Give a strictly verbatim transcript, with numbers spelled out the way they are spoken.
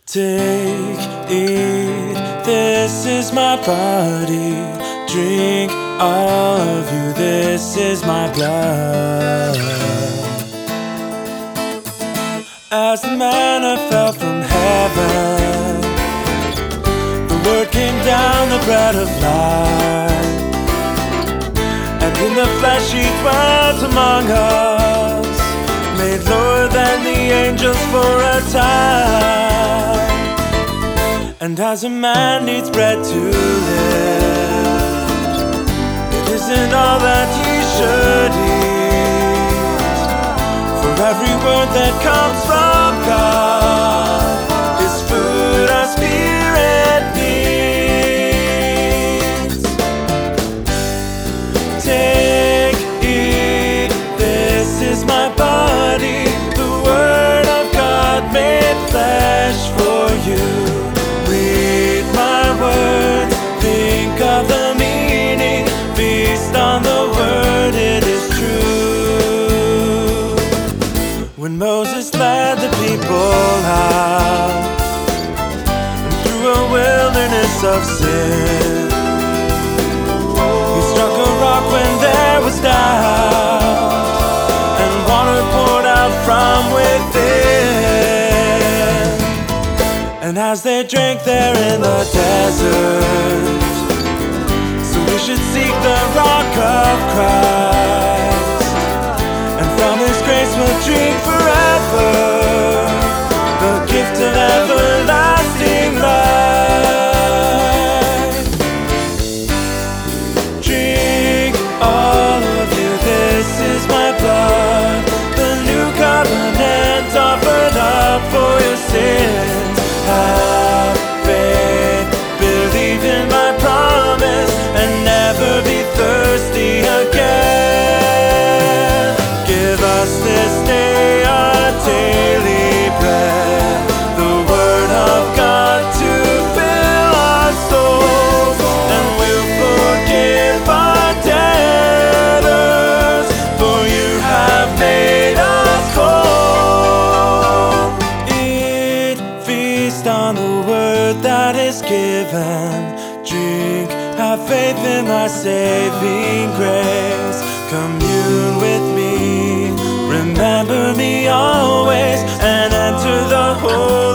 Take, eat, this is my body. Drink all of you, this is my blood. As the manna fell from heaven, the word came down, the bread of life. And in the flesh he dwelt among us, made lower than the angels for a time. And as a man needs bread to live, it isn't all that he should eat. For every word that comes from God is food our spirit needs. Take, eat, this is my body, the word of God made flesh for you. Read my words, think of the meaning, feast on the word, it is true. When Moses led the people out and through a wilderness of sin, he struck a rock when there was doubt, and water poured out from within. And as they drank there in the desert, so we should seek the rock of Christ, and from his grace we'll drink forever, the gift of everlasting life. Drink all of you, this is my blood, the new covenant offered up for your sins. Have faith, believe in my promise, and never be thirsty again. Give us this day our daily bread, the word of God to fill our souls, and we'll forgive our debtors, for you have made us whole. Eat, feast on the word that is given. Drink, have faith in thy saving grace. Commune with me, remember me always, and enter the holy